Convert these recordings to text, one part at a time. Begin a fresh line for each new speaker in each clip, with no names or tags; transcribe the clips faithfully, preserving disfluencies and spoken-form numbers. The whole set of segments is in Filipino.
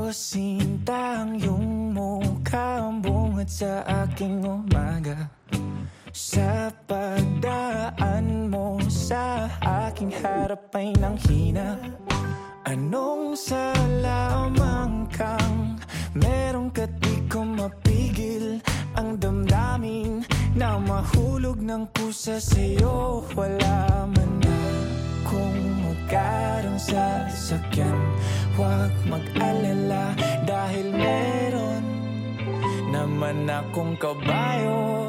ko sinta ang iyong mukha, ang bungad sa aking umaga. Sa pagdaan mo sa aking harap ay nanghina. Anong sa lamang kang merong ka't di ko mapigil ang damdamin na mahulog ng pusa sa'yo. Wala man na kung magkaroon sa sasakyan, huwag mag-alala dahil meron naman akong kabayo.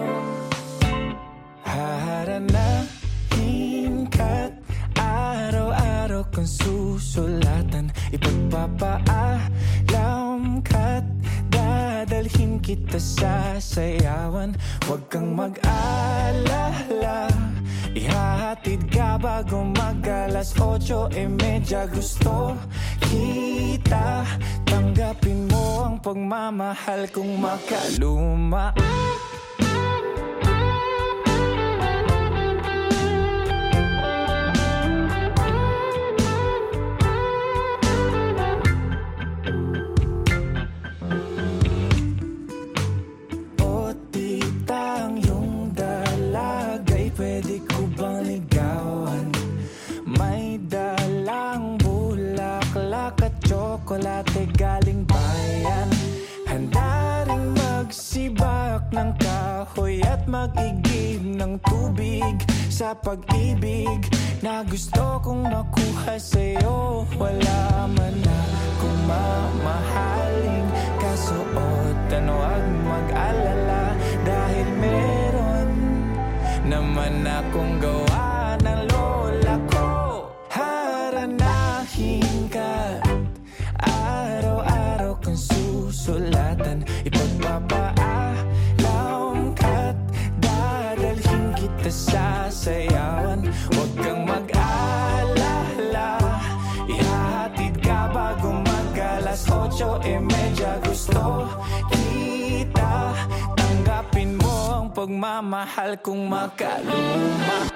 Haharanahin ka't araw-araw kang susulatan, ipagpapaalam ka't dadalhin kita sa sayawan. Huwag kang mag-alala, ihahatid ka bago mag-alas otso e medya. Gusto kita, tanggapin mo ang pagmamahal kong makaluma. Pwede ko bang ligawan? May dalang bulaklak at tsokolate galing bayan. Handa rin magsibak ng kahoy at mag-igib ng tubig sa pag-ibig na gusto kong makuha sa'yo. Wala man na kung mamahaling kasuotan, huwag mag-alala dahil meron naman akong gawa ng lola ko. Haranahin ka, araw-araw kang susulatan, ipagpapaalam ka't dadalhin kita sa sayawan. Huwag kang mag-alala, ihahatid ka bago mag-alas otso e medya. Gusto kita, tanggapin mo ang pagmamahal kong makaluma.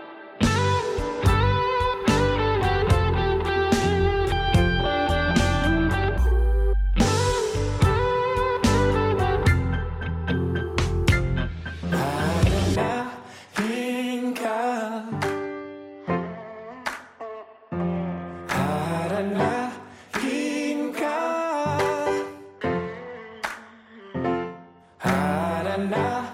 Haranahin ka, haranahin ka, haranahin